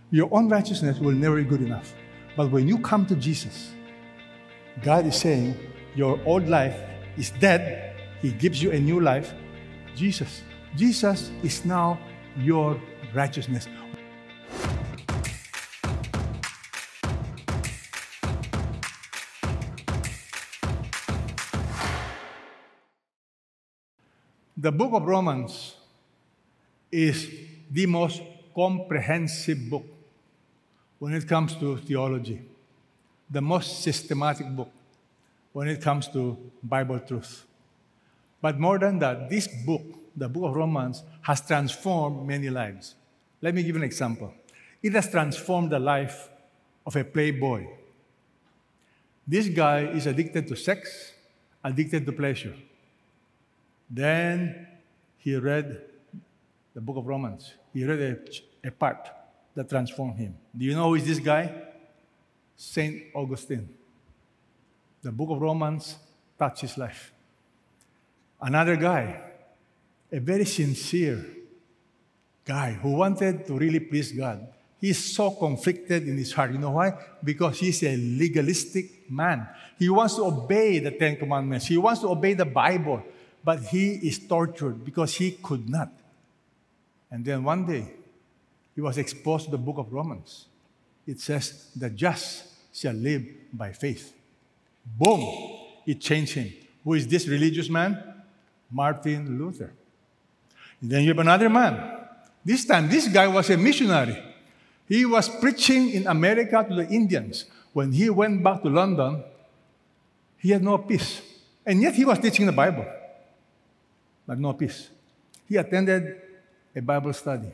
Your own righteousness will never be good enough. But when you come to Jesus, God is saying, your old life is dead. He gives you a new life. Jesus is now your righteousness. The book of Romans is the most comprehensive book when it comes to theology, the most systematic book when it comes to Bible truth. But more than that, this book, the book of Romans, has transformed many lives. Let me give you an example. It has transformed the life of a playboy. This guy is addicted to sex, addicted to pleasure. Then he read the book of Romans. He read a part that transformed him. Do you know who is this guy? Saint Augustine. The book of Romans touched his life. Another guy, a very sincere guy who wanted to really please God. He's so conflicted in his heart. You know why? Because he's a legalistic man. He wants to obey the Ten Commandments. He wants to obey the Bible. But he is tortured because he could not. And then one day, he was exposed to the book of Romans. It says, the just shall live by faith. Boom! It changed him. Who is this religious man? Martin Luther. And then you have another man. This time, this guy was a missionary. He was preaching in America to the Indians. When he went back to London, he had no peace. And yet he was teaching the Bible. But no peace. He attended a Bible study.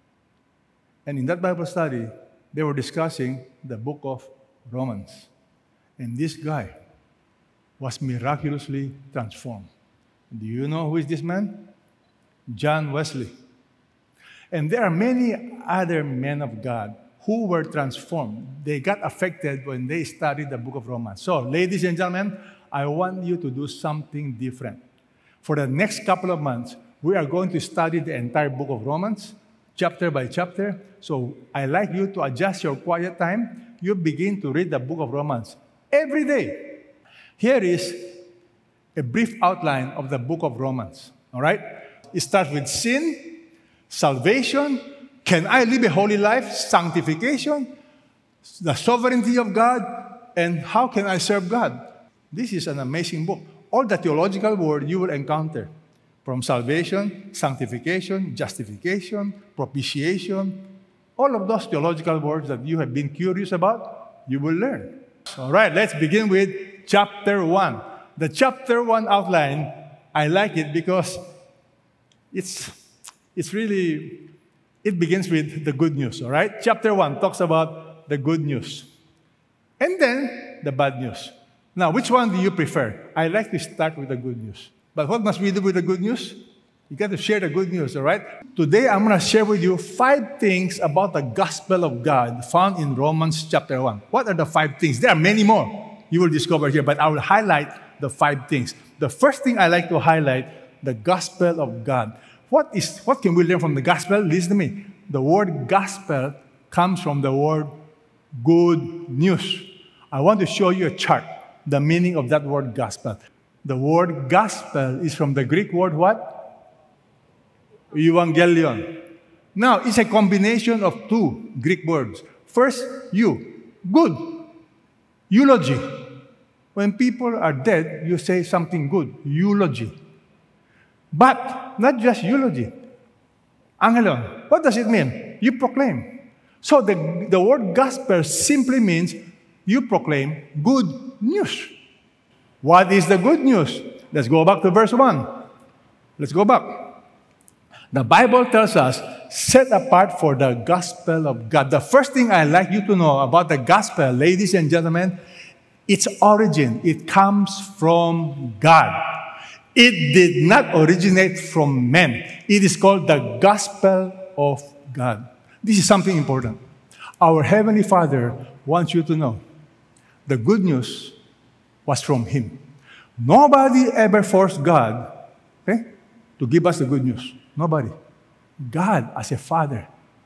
And in that Bible study, they were discussing the book of Romans. And this guy was miraculously transformed. Do you know who is this man? John Wesley. And there are many other men of God who were transformed. They got affected when they studied the book of Romans. So, ladies and gentlemen, I want you to do something different. For the next couple of months, we are going to study the entire book of Romans, chapter by chapter. So I'd like you to adjust your quiet time. You begin to read the book of Romans every day. Here is a brief outline of the book of Romans. All right? It starts with sin, salvation, can I live a holy life, sanctification, the sovereignty of God, and how can I serve God? This is an amazing book. All the theological words you will encounter, from salvation, sanctification, justification, propitiation, all of those theological words that you have been curious about, you will learn. All right, let's begin with chapter 1. The chapter 1 outline, I like it because it's really, it begins with the good news, all right? Chapter 1 talks about the good news. And then the bad news. Now, which one do you prefer? I like to start with the good news. But what must we do with the good news? You got to share the good news, all right? Today, I'm going to share with you 5 things about the gospel of God found in Romans chapter 1. What are the 5 things? There are many more you will discover here, but I will highlight the 5 things. The first thing I like to highlight, the gospel of God. What can we learn from the gospel? Listen to me. The word gospel comes from the word good news. I want to show you a chart, the meaning of that word gospel. The word gospel is from the Greek word what? Evangelion. Now, it's a combination of 2 Greek words. First, good. Eulogy. When people are dead, you say something good. Eulogy. But not just eulogy. Angelon. What does it mean? You proclaim. So the word gospel simply means you proclaim good news. What is the good news? Let's go back to verse 1. Let's go back. The Bible tells us, set apart for the gospel of God. The first thing I'd like you to know about the gospel, ladies and gentlemen, its origin. It comes from God. It did not originate from men. It is called the gospel of God. This is something important. Our Heavenly Father wants you to know the good news was from Him. Nobody ever forced God, to give us the good news. Nobody. God, as a Father,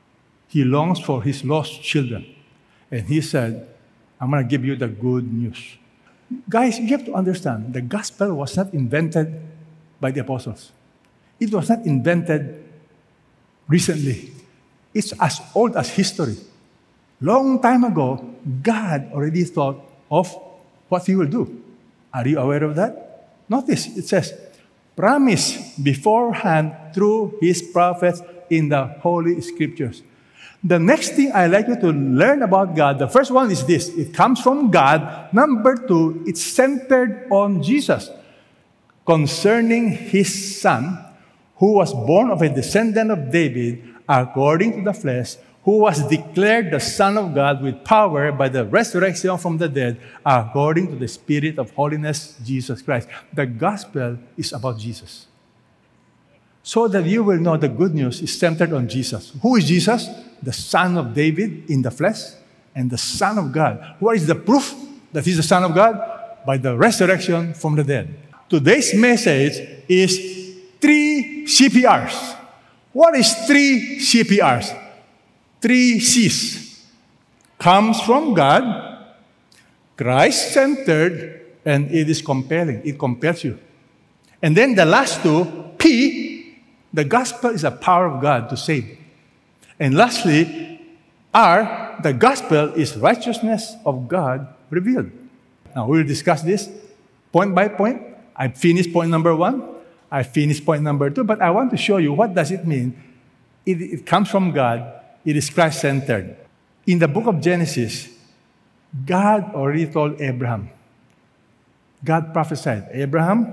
He longs for his lost children. And he said, I'm going to give you the good news. Guys, you have to understand, the gospel was not invented by the apostles. It was not invented recently. It's as old as history. Long time ago, God already thought of what he will do. Are you aware of that? Notice, it says, promised beforehand through his prophets in the Holy Scriptures. The next thing I'd like you to learn about God, the first one is this. It comes from God. Number two, it's centered on Jesus. Concerning his Son, who was born of a descendant of David, according to the flesh, who was declared the Son of God with power by the resurrection from the dead, according to the Spirit of holiness, Jesus Christ. The gospel is about Jesus. So that you will know the good news is centered on Jesus. Who is Jesus? The Son of David in the flesh and the Son of God. What is the proof that he's the Son of God? By the resurrection from the dead. Today's message is 3 CPRs. What is 3 CPRs? 3 C's. Comes from God, Christ-centered, and it is compelling. It compels you. And then the last two, P, the gospel is the power of God to save. And lastly, R, the gospel is righteousness of God revealed. Now, we'll discuss this point by point. I finished point number 1. I finished point number 2. But I want to show you what does it mean. It comes from God. It is Christ-centered. In the book of Genesis, God already told Abraham. God prophesied, Abraham,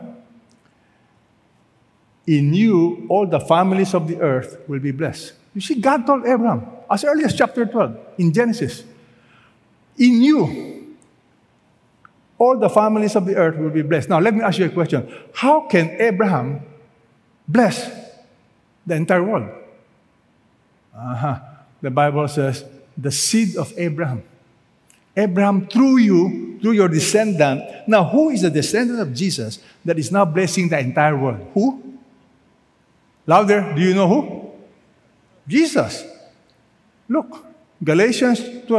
in you all the families of the earth will be blessed. You see, God told Abraham, as early as chapter 12 in Genesis, in you all the families of the earth will be blessed. Now, let me ask you a question. How can Abraham bless the entire world? The Bible says, the seed of Abraham. Abraham, through you, through your descendant. Now, who is the descendant of Jesus that is now blessing the entire world? Who? Louder, do you know who? Jesus. Look, Galatians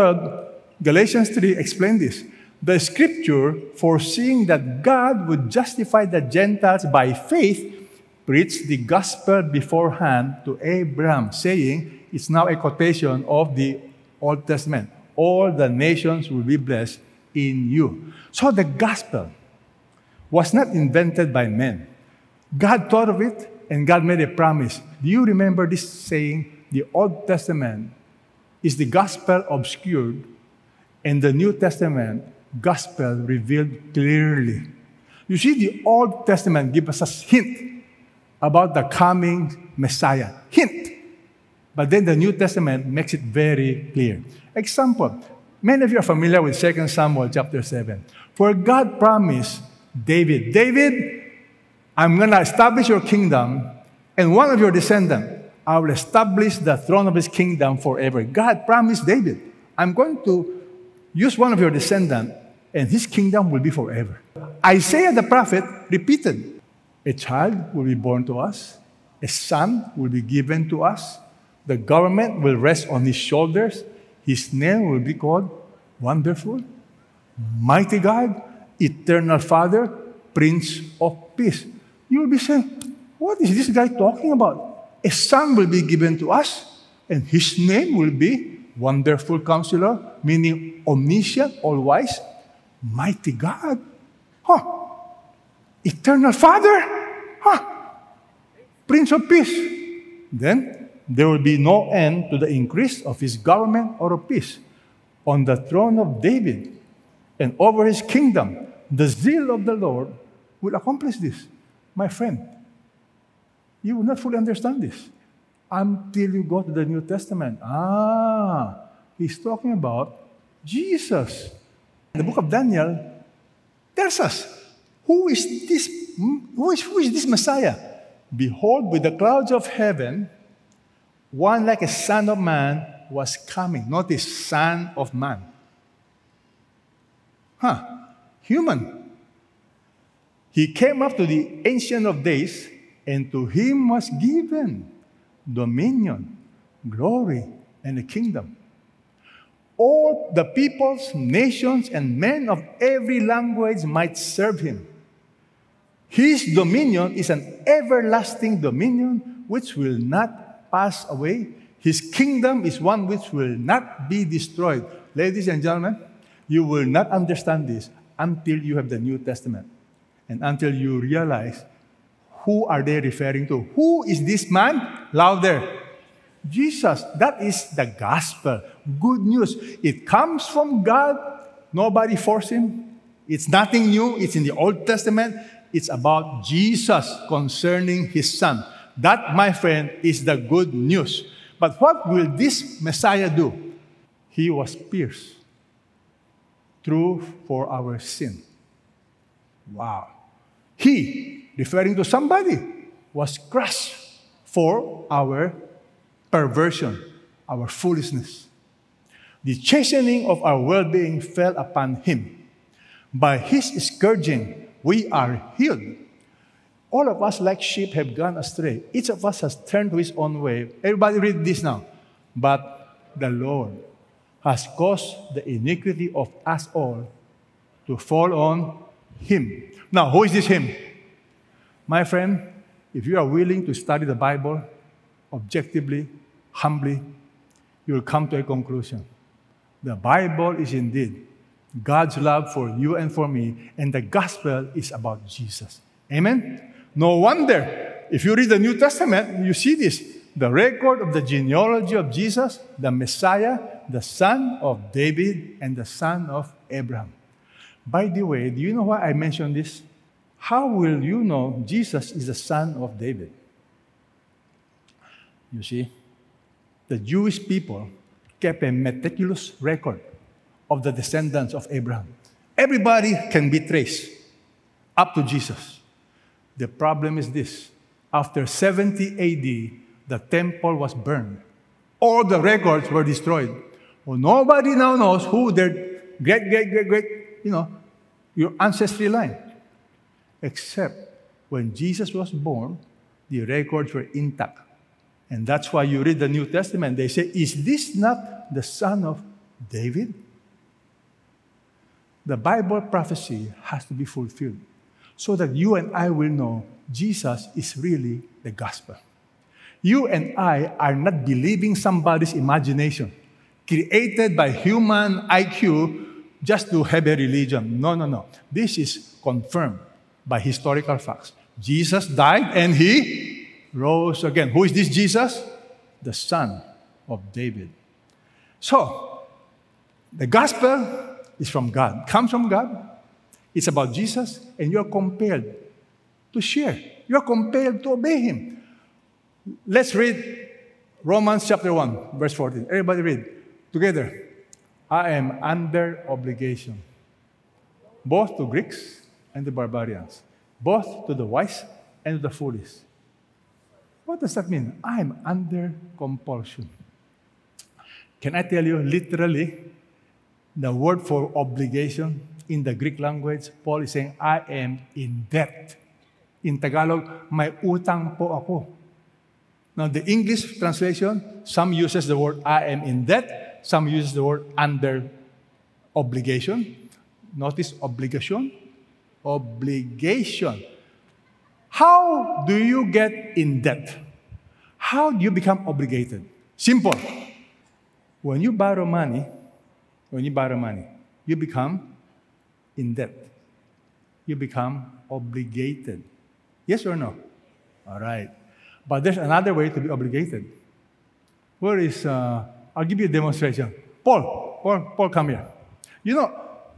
3 explain this. The scripture, foreseeing that God would justify the Gentiles by faith, preached the gospel beforehand to Abraham, saying, it's now a quotation of the Old Testament. All the nations will be blessed in you. So the gospel was not invented by men. God thought of it, and God made a promise. Do you remember this saying? The Old Testament is the gospel obscured, and the New Testament gospel revealed clearly. You see, the Old Testament gives us a hint about the coming Messiah. Hint. But then the New Testament makes it very clear. Example, many of you are familiar with 2 Samuel chapter 7, where God promised David, David, I'm going to establish your kingdom, and one of your descendants, I will establish the throne of his kingdom forever. God promised David, I'm going to use one of your descendants, and his kingdom will be forever. Isaiah the prophet repeated, a child will be born to us, a son will be given to us, the government will rest on his shoulders, his name will be called Wonderful, Mighty God, Eternal Father, Prince of Peace. You will be saying, what is this guy talking about? A son will be given to us, and his name will be Wonderful Counselor, meaning omniscient, all-wise, Mighty God. Eternal Father. Prince of Peace. Then, there will be no end to the increase of his government or of peace on the throne of David and over his kingdom. The zeal of the Lord will accomplish this. My friend, you will not fully understand this until you go to the New Testament. He's talking about Jesus. The book of Daniel tells us, who is this Messiah? Behold, with the clouds of heaven, one like a son of man was coming. Notice, son of man. Human. He came up to the Ancient of Days, and to him was given dominion, glory, and a kingdom. All the peoples, nations, and men of every language might serve him. His dominion is an everlasting dominion which will not pass away. His kingdom is one which will not be destroyed. Ladies and gentlemen, you will not understand this until you have the New Testament and until you realize who are they referring to. Who is this man? Louder. Jesus. That is the gospel. Good news. It comes from God. Nobody forced him. It's nothing new. It's in the Old Testament. It's about Jesus concerning his son. That, my friend, is the good news. But what will this Messiah do? He was pierced through for our sin. Wow. He, referring to somebody, was crushed for our perversion, our foolishness. The chastening of our well-being fell upon him. By his scourging, we are healed. All of us, like sheep, have gone astray. Each of us has turned to his own way. Everybody read this now. But the Lord has caused the iniquity of us all to fall on him. Now, who is this him? My friend, if you are willing to study the Bible objectively, humbly, you will come to a conclusion. The Bible is indeed God's love for you and for me, and the gospel is about Jesus. Amen? No wonder, if you read the New Testament, you see this. The record of the genealogy of Jesus, the Messiah, the son of David, and the son of Abraham. By the way, do you know why I mentioned this? How will you know Jesus is the son of David? You see, the Jewish people kept a meticulous record of the descendants of Abraham. Everybody can be traced up to Jesus. The problem is this. After 70 AD, the temple was burned. All the records were destroyed. Well, nobody now knows who their great, your ancestry line. Except when Jesus was born, the records were intact. And that's why you read the New Testament. They say, is this not the son of David? The Bible prophecy has to be fulfilled so that you and I will know Jesus is really the gospel. You and I are not believing somebody's imagination created by human IQ just to have a religion. No. This is confirmed by historical facts. Jesus died and he rose again. Who is this Jesus? The son of David. So, the gospel is from God, comes from God. It's about Jesus, and you're compelled to share. You're compelled to obey him. Let's read Romans chapter 1, verse 14. Everybody read together. I am under obligation, both to Greeks and to barbarians, both to the wise and to the foolish. What does that mean? I am under compulsion. Can I tell you, literally, the word for obligation in the Greek language, Paul is saying, I am in debt. In Tagalog, may utang po ako. Now, the English translation, some uses the word I am in debt, some uses the word under obligation. Notice obligation. Obligation. How do you get in debt? How do you become obligated? Simple. When you borrow money, you become in debt. You become obligated. Yes or no? All right. But there's another way to be obligated. Where is, I'll give you a demonstration. Paul, come here. You know,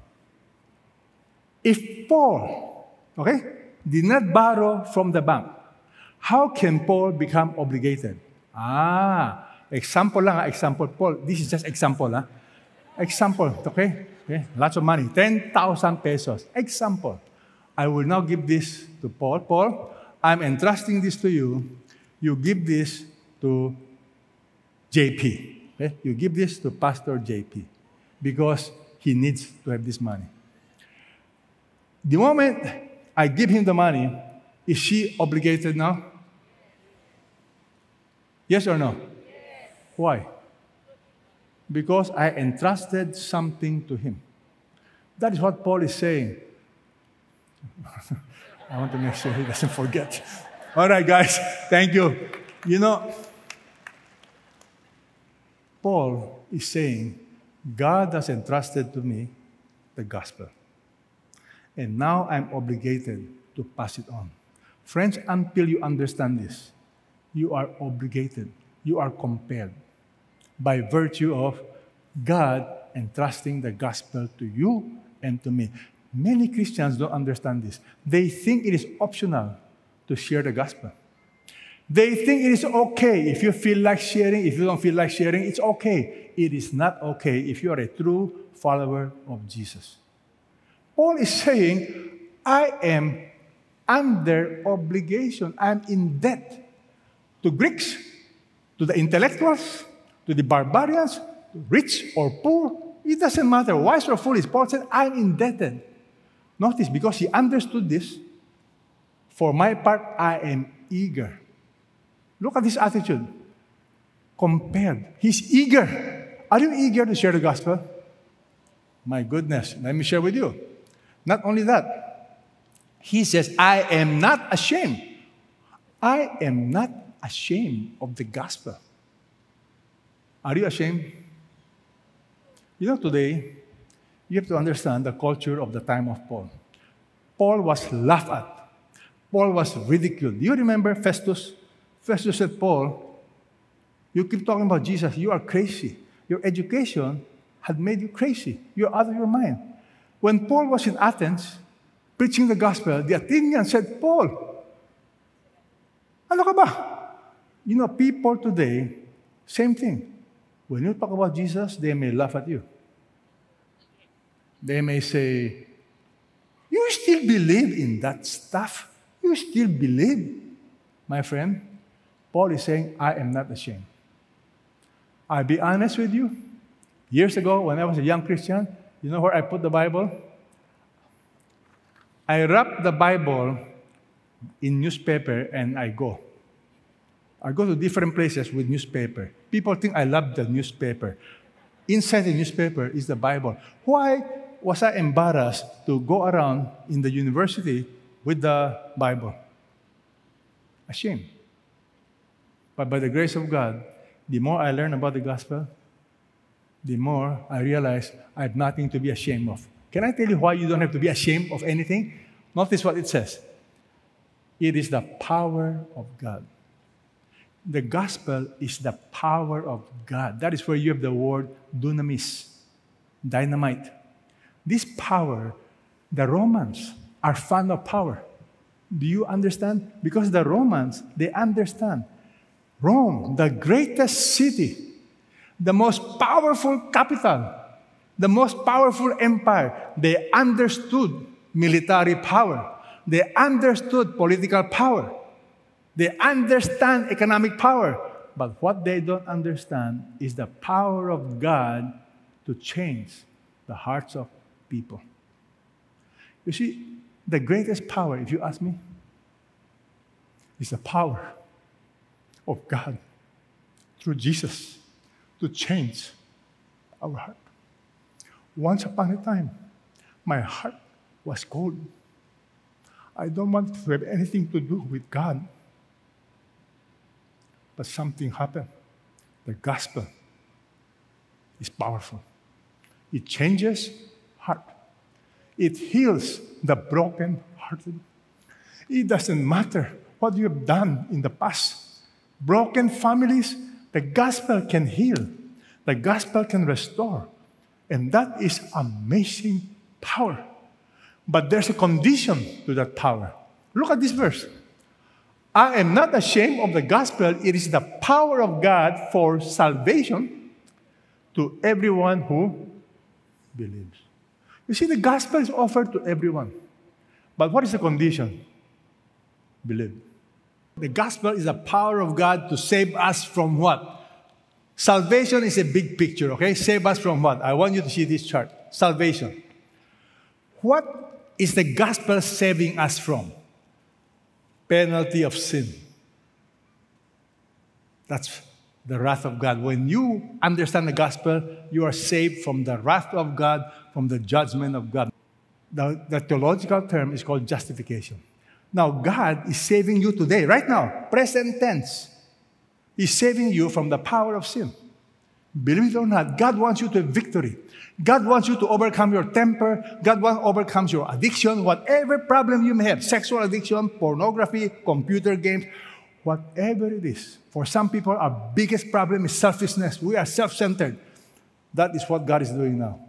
if Paul, did not borrow from the bank, how can Paul become obligated? Example lang, example. Paul, this is just example. Example, okay? Lots of money, 10,000 pesos. Example. I will now give this to Paul. Paul, I'm entrusting this to you. You give this to JP. Okay? You give this to Pastor JP because he needs to have this money. The moment I give him the money, is she obligated now? Yes or no? Yes. Why? because I entrusted something to him. That is what Paul is saying. I want to make sure he doesn't forget. All right, guys, thank you. You know, Paul is saying, God has entrusted to me the gospel. And now I'm obligated to pass it on. Friends, until you understand this, you are obligated, you are compelled by virtue of God entrusting the gospel to you and to me. Many Christians don't understand this. They think it is optional to share the gospel. They think it is okay if you feel like sharing. If you don't feel like sharing, it's okay. It is not okay if you are a true follower of Jesus. Paul is saying, I am under obligation. I'm in debt to Greeks, to the intellectuals, to the barbarians, to rich or poor. It doesn't matter, wise or foolish. Paul said, I'm indebted. Notice, because he understood this, for my part, I am eager. Look at his attitude. Compelled. He's eager. Are you eager to share the gospel? My goodness, let me share with you. Not only that, he says, I am not ashamed. I am not ashamed of the gospel. Are you ashamed? You know, today, you have to understand the culture of the time of Paul. Paul was laughed at. Paul was ridiculed. Do you remember Festus? Festus said, Paul, you keep talking about Jesus. You are crazy. Your education had made you crazy. You're out of your mind. When Paul was in Athens, preaching the gospel, the Athenians said, Paul, ano ka ba? You know, people today, same thing. When you talk about Jesus, they may laugh at you. They may say, you still believe in that stuff? You still believe? My friend, Paul is saying, I am not ashamed. I'll be honest with you. Years ago, when I was a young Christian, you know where I put the Bible? I wrap the Bible in newspaper and I go. I go to different places with newspaper. People think I love the newspaper. Inside the newspaper is the Bible. Why was I embarrassed to go around in the university with the Bible? Ashamed. But by the grace of God, the more I learn about the gospel, the more I realize I have nothing to be ashamed of. Can I tell you why you don't have to be ashamed of anything? Notice what it says. It is the power of God. The gospel is the power of God. That is where you have the word dunamis, dynamite. This power, the Romans are fond of power. Do you understand? Because the Romans, they understand. Rome, the greatest city, the most powerful capital, the most powerful empire, they understood military power. They understood political power. They understand economic power. But what they don't understand is the power of God to change the hearts of people. You see, the greatest power, if you ask me, is the power of God through Jesus to change our heart. Once upon a time, my heart was cold. I don't want to have anything to do with God. But something happened. The gospel is powerful. It changes heart. It heals the broken-hearted. It doesn't matter what you have done in the past. Broken families, the gospel can heal. The gospel can restore. And that is amazing power. But there's a condition to that power. Look at this verse. I am not ashamed of the gospel. It is the power of God for salvation to everyone who believes. You see, the gospel is offered to everyone. But what is the condition? Believe. The gospel is the power of God to save us from what? Salvation is a big picture, okay? Save us from what? I want you to see this chart. Salvation. What is the gospel saving us from? Penalty of sin. That's the wrath of God. When you understand the gospel, you are saved from the wrath of God, from the judgment of God. The theological term is called justification. Now, God is saving you today, right now, present tense. He's saving you from the power of sin. Believe it or not, God wants you to have victory. God wants you to overcome your temper. God wants to overcome your addiction, whatever problem you may have, sexual addiction, pornography, computer games, whatever it is. For some people, our biggest problem is selfishness. We are self-centered. That is what God is doing now.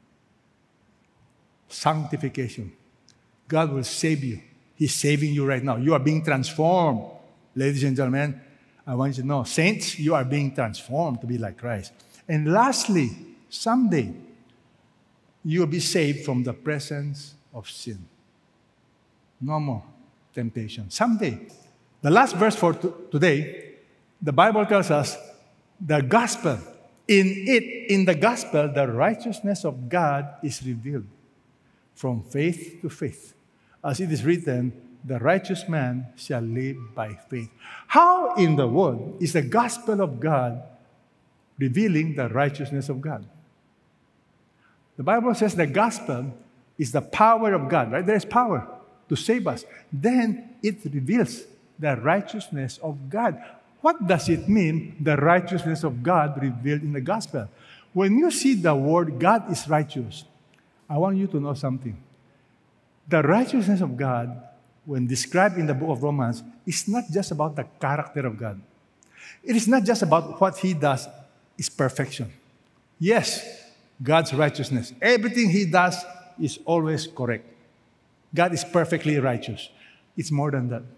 Sanctification. God will save you. He's saving you right now. You are being transformed. Ladies and gentlemen, I want you to know, saints, you are being transformed to be like Christ. And lastly, someday, you will be saved from the presence of sin. No more temptation. Someday. The last verse for today, the Bible tells us the gospel. In the gospel, the righteousness of God is revealed from faith to faith. As it is written, the righteous man shall live by faith. How in the world is the gospel of God revealing the righteousness of God? The Bible says the gospel is the power of God, right? There is power to save us. Then it reveals the righteousness of God. What does it mean, the righteousness of God revealed in the gospel? When you see the word God is righteous, I want you to know something. The righteousness of God, when described in the book of Romans, is not just about the character of God. It is not just about what He does is perfection. Yes, God's righteousness. Everything He does is always correct. God is perfectly righteous. It's more than that.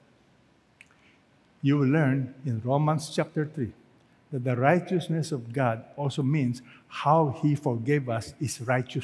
You will learn in Romans chapter 3 that the righteousness of God also means how He forgave us is righteous.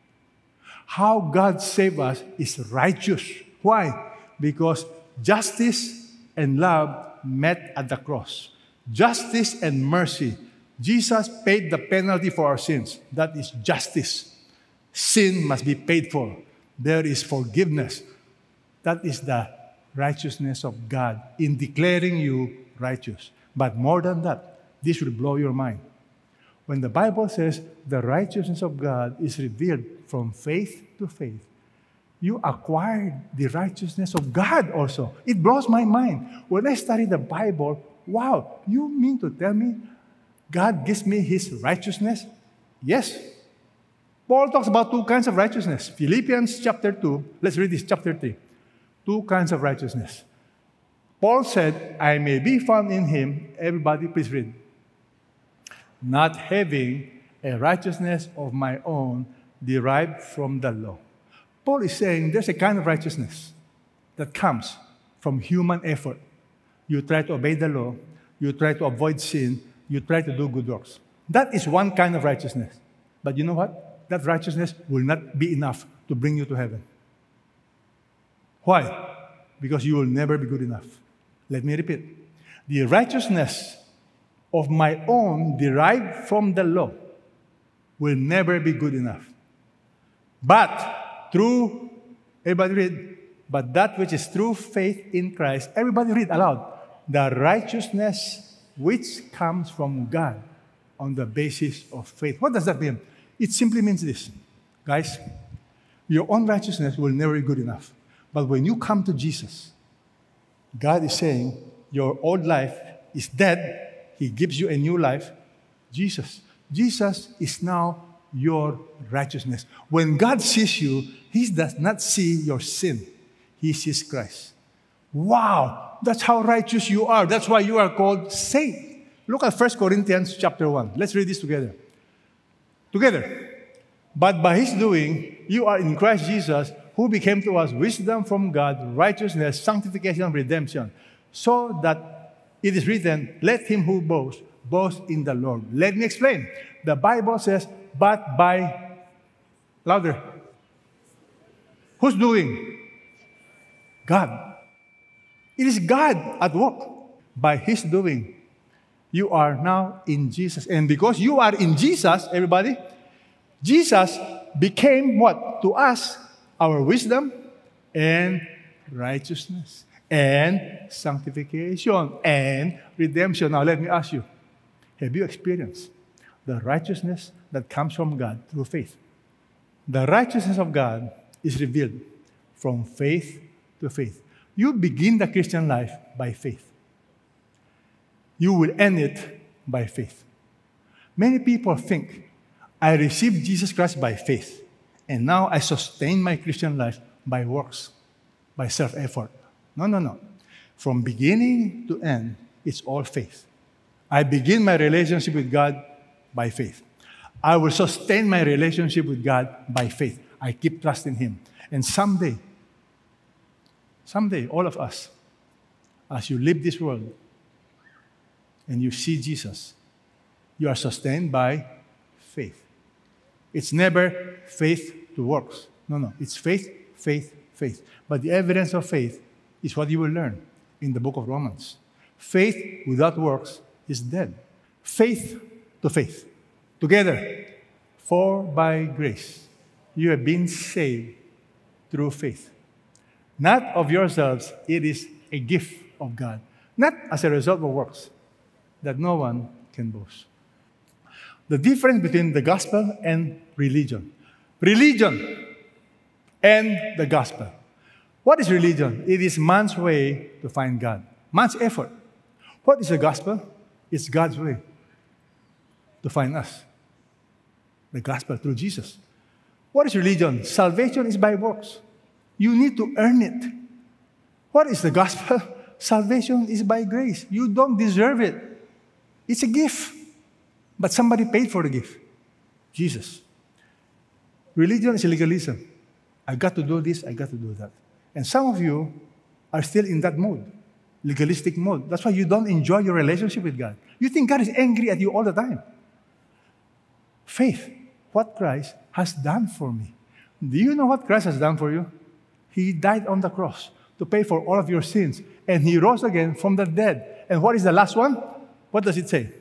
How God saved us is righteous. Why? Because justice and love met at the cross. Justice and mercy. Jesus paid the penalty for our sins. That is justice. Sin must be paid for. There is forgiveness. That is the righteousness of God in declaring you righteous. But more than that, this will blow your mind. When the Bible says the righteousness of God is revealed from faith to faith, you acquired the righteousness of God also. It blows my mind. When I study the Bible, wow, you mean to tell me God gives me His righteousness? Yes. Paul talks about two kinds of righteousness. Philippians chapter 2, let's read this, chapter 3. Two kinds of righteousness. Paul said, I may be found in Him, everybody please read, not having a righteousness of my own derived from the law. Paul is saying there's a kind of righteousness that comes from human effort. You try to obey the law, you try to avoid sin, you try to do good works. That is one kind of righteousness. But you know what? That righteousness will not be enough to bring you to heaven. Why? Because you will never be good enough. Let me repeat. The righteousness of my own derived from the law will never be good enough. But through, everybody read, but that which is through faith in Christ, everybody read aloud, the righteousness which comes from God on the basis of faith. What does that mean? It simply means this. Guys, your own righteousness will never be good enough. But when you come to Jesus, God is saying, your old life is dead. He gives you a new life. Jesus is now your righteousness. When God sees you, He does not see your sin. He sees Christ. Wow! That's how righteous you are. That's why you are called saint. Look at 1 Corinthians chapter 1. Let's read this together. But by His doing, you are in Christ Jesus, who became to us wisdom from God, righteousness, sanctification, redemption, so that it is written, let him who boasts, boast in the Lord. Let me explain. The Bible says, but by, louder, who's doing? God. It is God at work. By His doing, you are now in Jesus. And because you are in Jesus, everybody, Jesus became what? To us, our wisdom and righteousness and sanctification and redemption. Now let me ask you, Have you experienced the righteousness that comes from God through faith? The righteousness of God is revealed from faith to faith. You begin the Christian life by faith. You will end it by faith. Many people think, I received Jesus Christ by faith, and now I sustain my Christian life by works, by self-effort. No. From beginning to end, it's all faith. I begin my relationship with God by faith. I will sustain my relationship with God by faith. I keep trusting Him. And someday, all of us, as you leave this world and you see Jesus, you are sustained by faith. It's never faith to works. No. It's faith, faith, faith. But the evidence of faith is what you will learn in the book of Romans. Faith without works is dead. Faith to faith. Together. For by grace you have been saved through faith. Not of yourselves, it is a gift of God. Not as a result of works, that no one can boast. The difference between the gospel and religion. Religion and the gospel. What is religion? It is man's way to find God. Man's effort. What is the gospel? It's God's way to find us. The gospel through Jesus. What is religion? Salvation is by works. You need to earn it. What is the gospel? Salvation is by grace. You don't deserve it. It's a gift. But somebody paid for the gift. Jesus. Religion is legalism. I got to do this, I got to do that. And some of you are still in that mode, legalistic mode. That's why you don't enjoy your relationship with God. You think God is angry at you all the time. Faith, what Christ has done for me. Do you know what Christ has done for you? He died on the cross to pay for all of your sins. And He rose again from the dead. And what is the last one? What does it say?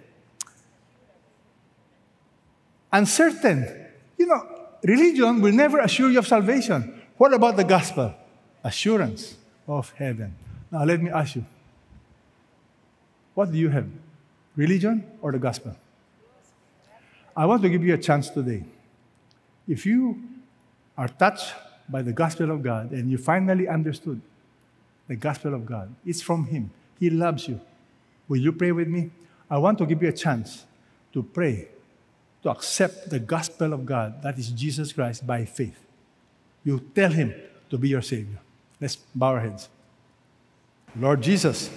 Uncertain. Religion will never assure you of salvation. What about the gospel? Assurance of heaven. Now let me ask you, what do you have? Religion or the gospel? I want to give you a chance today. If you are touched by the gospel of God and you finally understood the gospel of God, it's from Him. He loves you. Will you pray with me? I want to give you a chance to pray, to accept the gospel of God, that is Jesus Christ, by faith. You tell Him to be your Savior. Let's bow our heads. Lord Jesus,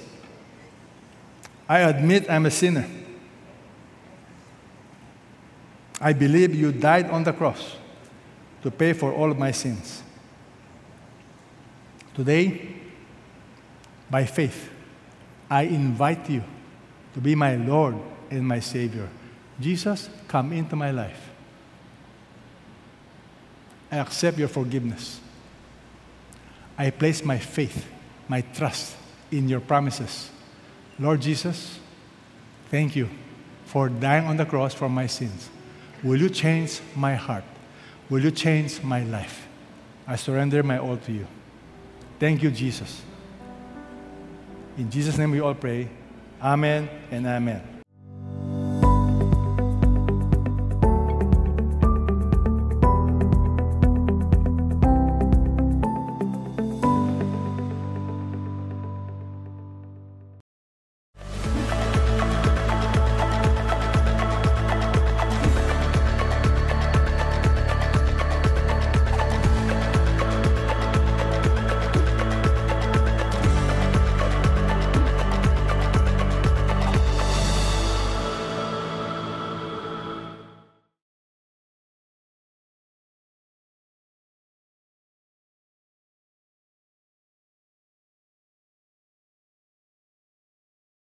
I admit I'm a sinner. I believe You died on the cross to pay for all of my sins. Today, by faith, I invite You to be my Lord and my Savior. Jesus, come into my life. I accept Your forgiveness. I place my faith, my trust in Your promises. Lord Jesus, thank You for dying on the cross for my sins. Will You change my heart? Will You change my life? I surrender my all to You. Thank You, Jesus. In Jesus' name we all pray. Amen and amen.